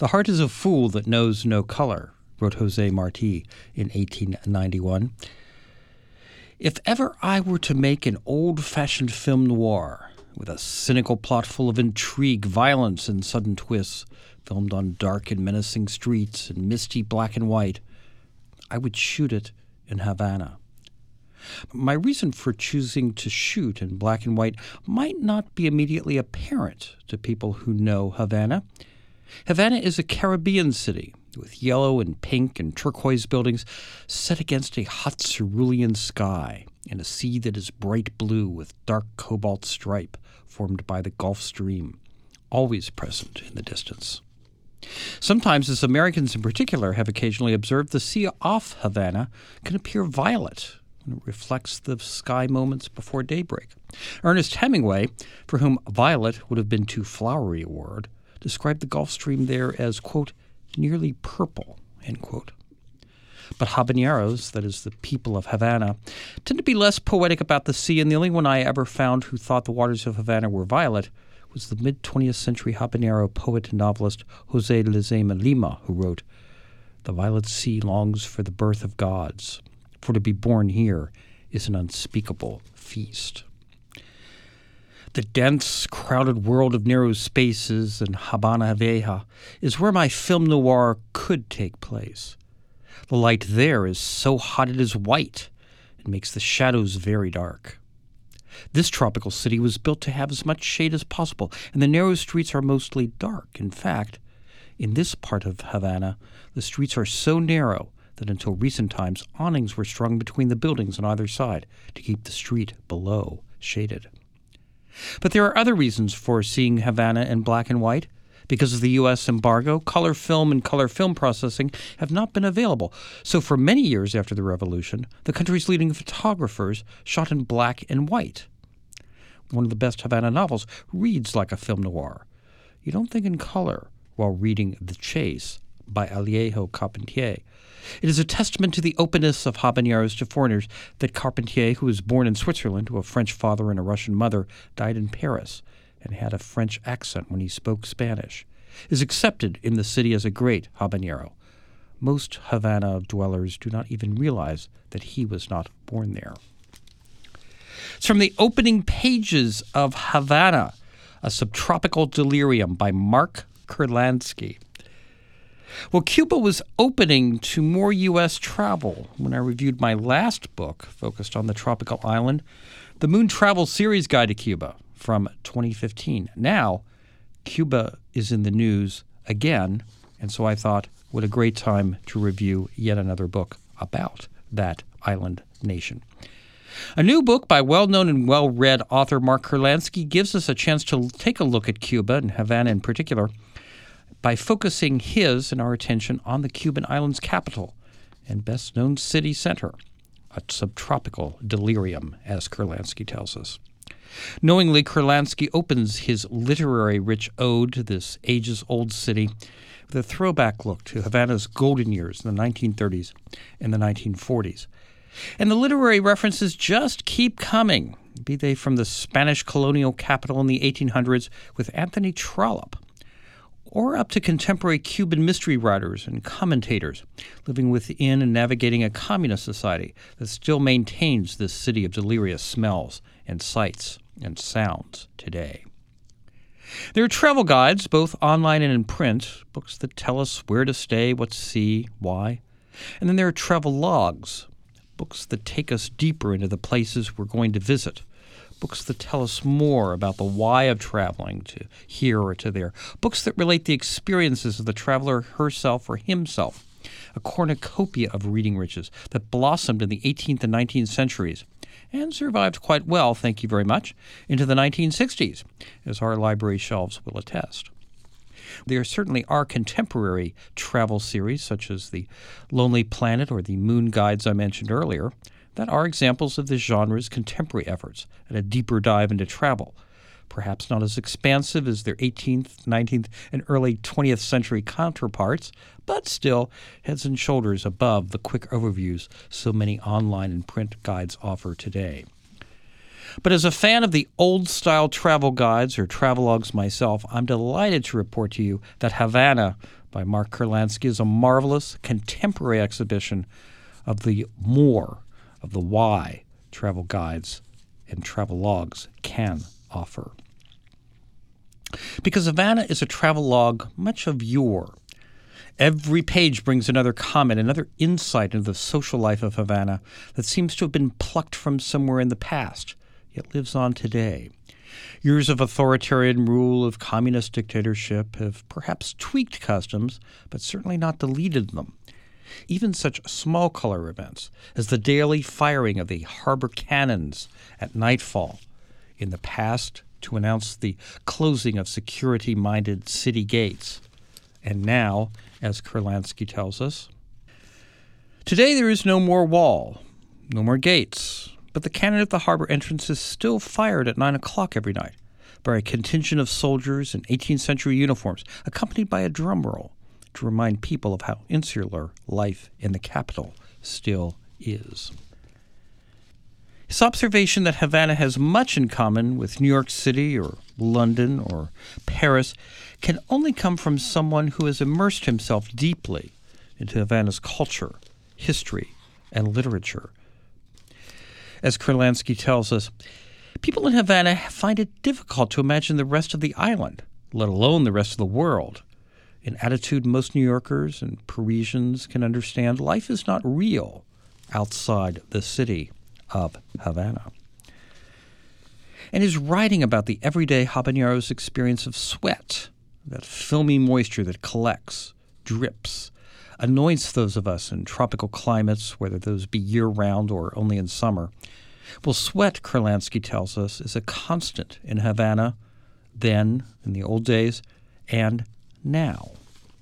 The heart is a fool that knows no color, wrote Jose Marti in 1891. If ever I were to make an old-fashioned film noir with a cynical plot full of intrigue, violence, and sudden twists, filmed on dark and menacing streets in misty black and white, I would shoot it in Havana. My reason for choosing to shoot in black and white might not be immediately apparent to people who know Havana. Havana is a Caribbean city with yellow and pink and turquoise buildings set against a hot cerulean sky and a sea that is bright blue with dark cobalt stripe formed by the Gulf Stream, always present in the distance. Sometimes, as Americans in particular have occasionally observed, the sea off Havana can appear violet when it reflects the sky moments before daybreak. Ernest Hemingway, for whom violet would have been too flowery a word, described the Gulf Stream there as, quote, nearly purple, end quote. But habaneros, that is the people of Havana, tend to be less poetic about the sea, and the only one I ever found who thought the waters of Havana were violet was the mid-20th century habanero poet and novelist José Ledesma Lima, who wrote, "The violet sea longs for the birth of gods, for to be born here is an unspeakable feast." The dense, crowded world of narrow spaces in Habana Vieja is where my film noir could take place. The light there is so hot it is white and makes the shadows very dark. This tropical city was built to have as much shade as possible, and the narrow streets are mostly dark. In fact, in this part of Havana, the streets are so narrow that until recent times, awnings were strung between the buildings on either side to keep the street below shaded. But there are other reasons for seeing Havana in black and white. Because of the U.S. embargo, color film and color film processing have not been available. So for many years after the revolution, the country's leading photographers shot in black and white. One of the best Havana novels reads like a film noir. You don't think in color while reading The Chase by Alejo Carpentier. It is a testament to the openness of habaneros to foreigners that Carpentier, who was born in Switzerland to a French father and a Russian mother, died in Paris and had a French accent when he spoke Spanish, is accepted in the city as a great habanero. Most Havana dwellers do not even realize that he was not born there. It's from the opening pages of Havana, a subtropical delirium by Mark Kurlansky. Well, Cuba was opening to more U.S. travel when I reviewed my last book focused on the tropical island, The Moon Travel Series Guide to Cuba from 2015. Now, Cuba is in the news again, and so I thought, what a great time to review yet another book about that island nation. A new book by well-known and well-read author Mark Kurlansky gives us a chance to take a look at Cuba, and Havana in particular, by focusing his and our attention on the Cuban island's capital and best-known city center, a subtropical delirium, as Kurlansky tells us. Knowingly, Kurlansky opens his literary-rich ode to this ages-old city with a throwback look to Havana's golden years in the 1930s and the 1940s. And the literary references just keep coming, be they from the Spanish colonial capital in the 1800s with Anthony Trollope, or up to contemporary Cuban mystery writers and commentators living within and navigating a communist society that still maintains this city of delirious smells and sights and sounds today. There are travel guides, both online and in print, books that tell us where to stay, what to see, why. And then there are travel logs, books that take us deeper into the places we're going to visit, books that tell us more about the why of traveling to here or to there, books that relate the experiences of the traveler herself or himself, a cornucopia of reading riches that blossomed in the 18th and 19th centuries and survived quite well, thank you very much, into the 1960s, as our library shelves will attest. There certainly are contemporary travel series, such as the Lonely Planet or the Moon Guides I mentioned earlier, that are examples of the genre's contemporary efforts at a deeper dive into travel, perhaps not as expansive as their 18th, 19th, and early 20th century counterparts, but still heads and shoulders above the quick overviews so many online and print guides offer today. But as a fan of the old-style travel guides or travelogues myself, I'm delighted to report to you that Havana by Mark Kurlansky is a marvelous contemporary exhibition of the more of the why travel guides and travelogues can offer. Because Havana is a travelogue much of yore. Every page brings another comment, another insight into the social life of Havana that seems to have been plucked from somewhere in the past, yet lives on today. Years of authoritarian rule, of communist dictatorship, have perhaps tweaked customs, but certainly not deleted them. Even such small color events as the daily firing of the harbor cannons at nightfall in the past to announce the closing of security-minded city gates. And now, as Kurlansky tells us, today there is no more wall, no more gates, but the cannon at the harbor entrance is still fired at 9 o'clock every night by a contingent of soldiers in 18th century uniforms, accompanied by a drum roll to remind people of how insular life in the capital still is. His observation that Havana has much in common with New York City or London or Paris can only come from someone who has immersed himself deeply into Havana's culture, history, and literature. As Kurlansky tells us, people in Havana find it difficult to imagine the rest of the island, let alone the rest of the world. An attitude most New Yorkers and Parisians can understand. Life is not real outside the city of Havana. And his writing about the everyday habanero's experience of sweat, that filmy moisture that collects, drips, anoints those of us in tropical climates, whether those be year-round or only in summer. Well, sweat, Kurlansky tells us, is a constant in Havana, then, in the old days, and now.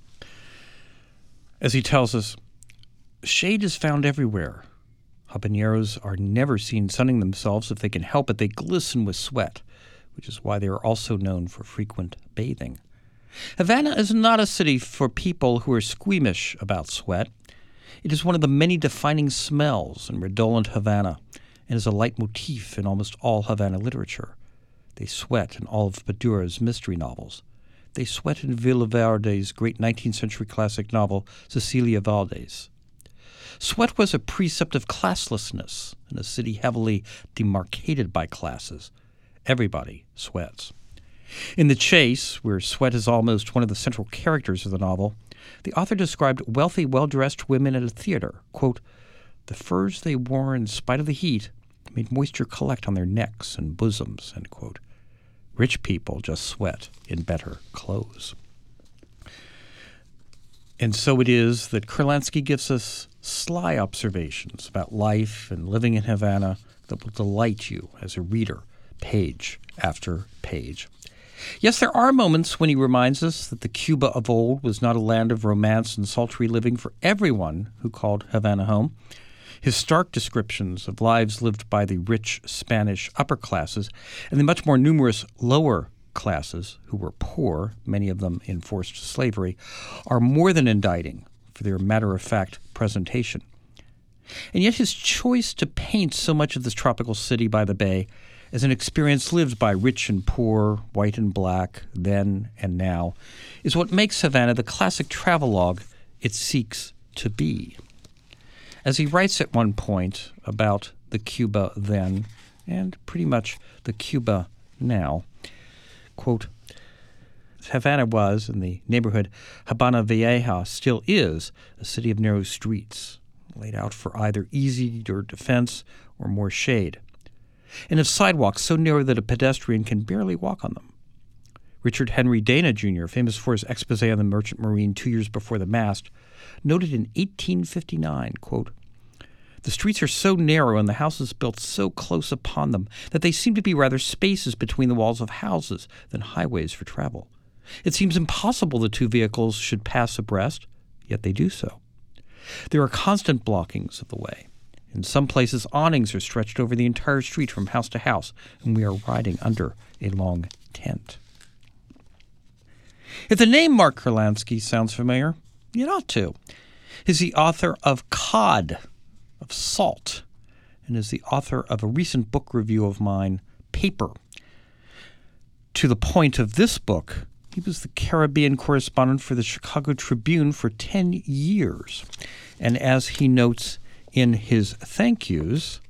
As he tells us, shade is found everywhere. Habaneros are never seen sunning themselves. If they can help it, they glisten with sweat, which is why they are also known for frequent bathing. Havana is not a city for people who are squeamish about sweat. It is one of the many defining smells in redolent Havana and is a leitmotif in almost all Havana literature. They sweat in all of Padura's mystery novels. They sweat in Villaverde's great 19th century classic novel, Cecilia Valdés. Sweat was a precept of classlessness in a city heavily demarcated by classes. Everybody sweats. In The Chase, where sweat is almost one of the central characters of the novel, the author described wealthy, well-dressed women at a theater. Quote, "The furs they wore in spite of the heat made moisture collect on their necks and bosoms," end quote. Rich people just sweat in better clothes. And so it is that Kurlansky gives us sly observations about life and living in Havana that will delight you as a reader, page after page. Yes, there are moments when he reminds us that the Cuba of old was not a land of romance and sultry living for everyone who called Havana home. His stark descriptions of lives lived by the rich Spanish upper classes and the much more numerous lower classes who were poor, many of them in forced slavery, are more than indicting for their matter-of-fact presentation. And yet his choice to paint so much of this tropical city by the bay as an experience lived by rich and poor, white and black, then and now, is what makes Havana the classic travelogue it seeks to be. As he writes at one point about the Cuba then, and pretty much the Cuba now, quote, Havana was, in the neighborhood Habana Vieja still is, a city of narrow streets, laid out for either easy defense or more shade, and of sidewalks so narrow that a pedestrian can barely walk on them. Richard Henry Dana, Jr., famous for his expose on the Merchant Marine 2 years before the mast, noted in 1859, quote, "The streets are so narrow and the houses built so close upon them that they seem to be rather spaces between the walls of houses than highways for travel. It seems impossible the two vehicles should pass abreast, yet they do so. There are constant blockings of the way. In some places, awnings are stretched over the entire street from house to house, and we are riding under a long tent." If the name Mark Kurlansky sounds familiar, it ought to. He's the author of Cod, of Salt, and is the author of a recent book review of mine, Paper. To the point of this book, he was the Caribbean correspondent for the Chicago Tribune for 10 years. And as he notes in his thank yous,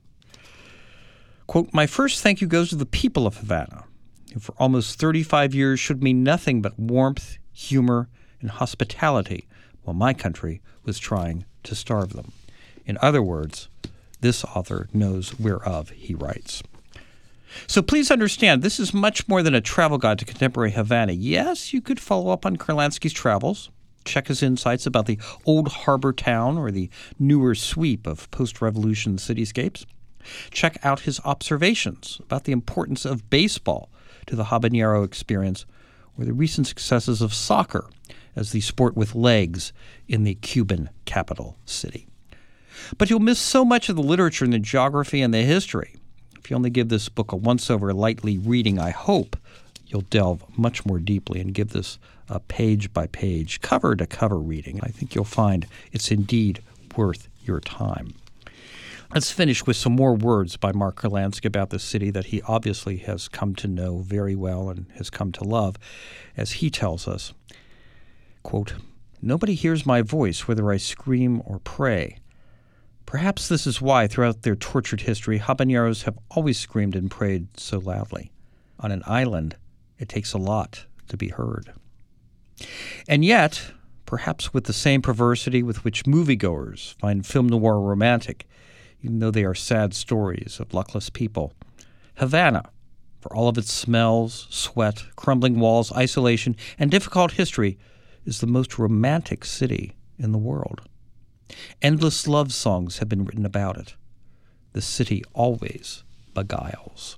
quote, "My first thank you goes to the people of Havana, who for almost 35 years showed me nothing but warmth, humor, and hospitality while my country was trying to starve them." In other words, this author knows whereof he writes. So please understand, this is much more than a travel guide to contemporary Havana. Yes, you could follow up on Kurlansky's travels, check his insights about the old harbor town or the newer sweep of post-revolution cityscapes. Check out his observations about the importance of baseball to the habanero experience or the recent successes of soccer as the sport with legs in the Cuban capital city. But you'll miss so much of the literature and the geography and the history. If you only give this book a once-over lightly reading, I hope you'll delve much more deeply and give this a page-by-page, cover-to-cover reading. I think you'll find it's indeed worth your time. Let's finish with some more words by Mark Kurlansky about the city that he obviously has come to know very well and has come to love, as he tells us, quote, "Nobody hears my voice whether I scream or pray. Perhaps this is why, throughout their tortured history, habaneros have always screamed and prayed so loudly. On an island, it takes a lot to be heard." And yet, perhaps with the same perversity with which moviegoers find film noir romantic, even though they are sad stories of luckless people, Havana, for all of its smells, sweat, crumbling walls, isolation, and difficult history, is the most romantic city in the world. Endless love songs have been written about it. The city always beguiles.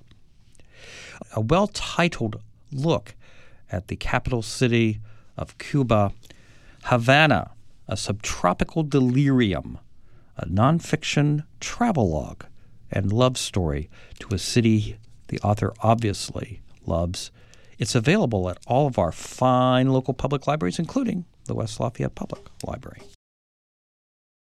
A well-titled look at the capital city of Cuba, Havana, a subtropical delirium, a nonfiction travelogue and love story to a city the author obviously loves. It's available at all of our fine local public libraries, including the West Lafayette Public Library.